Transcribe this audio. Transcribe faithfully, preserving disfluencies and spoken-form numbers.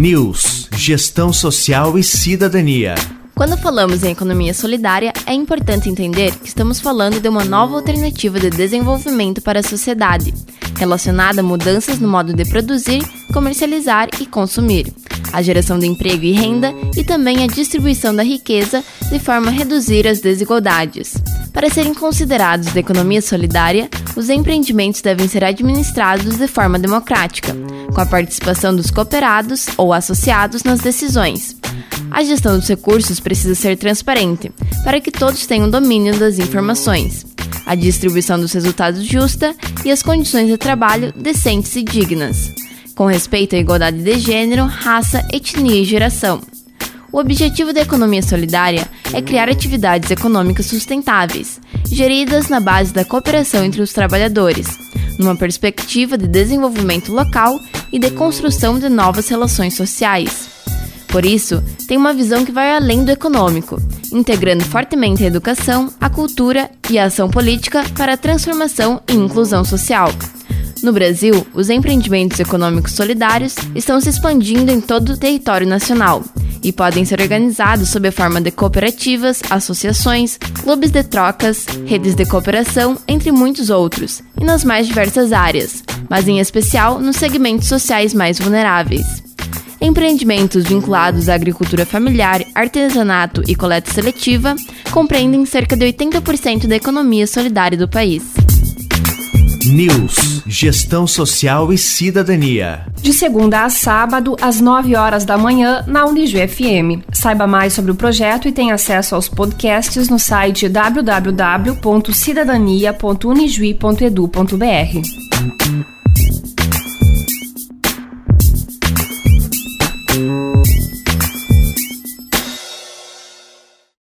News, Gestão Social e Cidadania. Quando falamos em economia solidária, é importante entender que estamos falando de uma nova alternativa de desenvolvimento para a sociedade, relacionada a mudanças no modo de produzir, comercializar e consumir, a geração de emprego e renda e também a distribuição da riqueza de forma a reduzir as desigualdades. Para serem considerados de economia solidária, os empreendimentos devem ser administrados de forma democrática, com a participação dos cooperados ou associados nas decisões. A gestão dos recursos precisa ser transparente, para que todos tenham domínio das informações, a distribuição dos resultados justa e as condições de trabalho decentes e dignas, com respeito à igualdade de gênero, raça, etnia e geração. O objetivo da economia solidária é criar atividades econômicas sustentáveis, geridas na base da cooperação entre os trabalhadores, numa perspectiva de desenvolvimento local e de construção de novas relações sociais. Por isso, tem uma visão que vai além do econômico, integrando fortemente a educação, a cultura e a ação política para a transformação e inclusão social. No Brasil, os empreendimentos econômicos solidários estão se expandindo em todo o território nacional e podem ser organizados sob a forma de cooperativas, associações, clubes de trocas, redes de cooperação, entre muitos outros, e nas mais diversas áreas, mas em especial nos segmentos sociais mais vulneráveis. Empreendimentos vinculados à agricultura familiar, artesanato e coleta seletiva compreendem cerca de oitenta por cento da economia solidária do país. News, Gestão Social e Cidadania. De segunda a sábado, às nove horas da manhã, na Unijuí F M. Saiba mais sobre o projeto e tenha acesso aos podcasts no site w w w ponto cidadania ponto unijuí ponto edu ponto b r.